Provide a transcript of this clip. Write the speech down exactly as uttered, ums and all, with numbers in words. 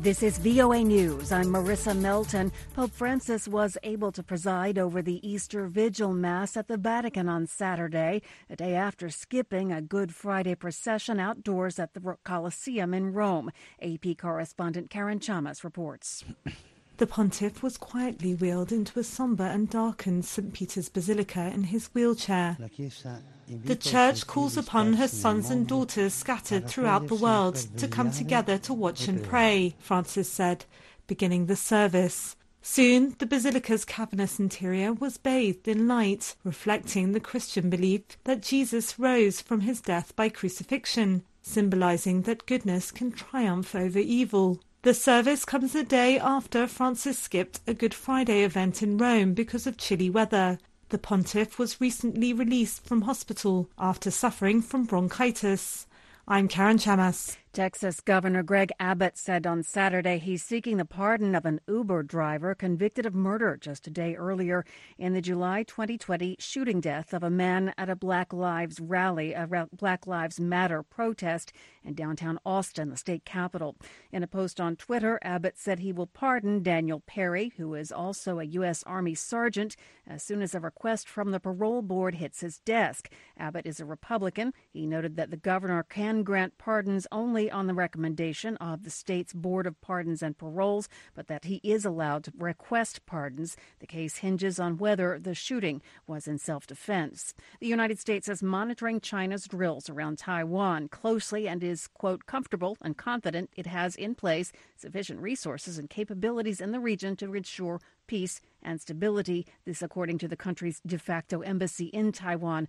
This is V O A News. I'm Marissa Melton. Pope Francis was able to preside over the Easter Vigil Mass at the Vatican on Saturday, a day after skipping a Good Friday procession outdoors at the Colosseum in Rome. A P correspondent Karen Chamas reports. The pontiff was quietly wheeled into a sombre and darkened Saint Peter's Basilica in his wheelchair. The Church calls upon her sons and daughters scattered throughout the world to come together to watch and pray, Francis said, beginning the service. Soon, the Basilica's cavernous interior was bathed in light, reflecting the Christian belief that Jesus rose from his death by crucifixion, symbolizing that goodness can triumph over evil. The service comes a day after Francis skipped a Good Friday event in Rome because of chilly weather. The pontiff was recently released from hospital after suffering from bronchitis. I'm Karen Chamas. Texas Governor Greg Abbott said on Saturday he's seeking the pardon of an Uber driver convicted of murder just a day earlier in the July twenty twenty shooting death of a man at a Black Lives rally, a Black Lives Matter protest in downtown Austin, the state capital. In a post on Twitter, Abbott said he will pardon Daniel Perry, who is also a U S Army sergeant, as soon as a request from the parole board hits his desk. Abbott is a Republican. He noted that the governor can grant pardons only on the recommendation of the state's Board of Pardons and Paroles, but that he is allowed to request pardons. The case hinges on whether the shooting was in self-defense. The United States is monitoring China's drills around Taiwan closely and is, quote, comfortable and confident it has in place sufficient resources and capabilities in the region to ensure peace and stability. This according to the country's de facto embassy in Taiwan,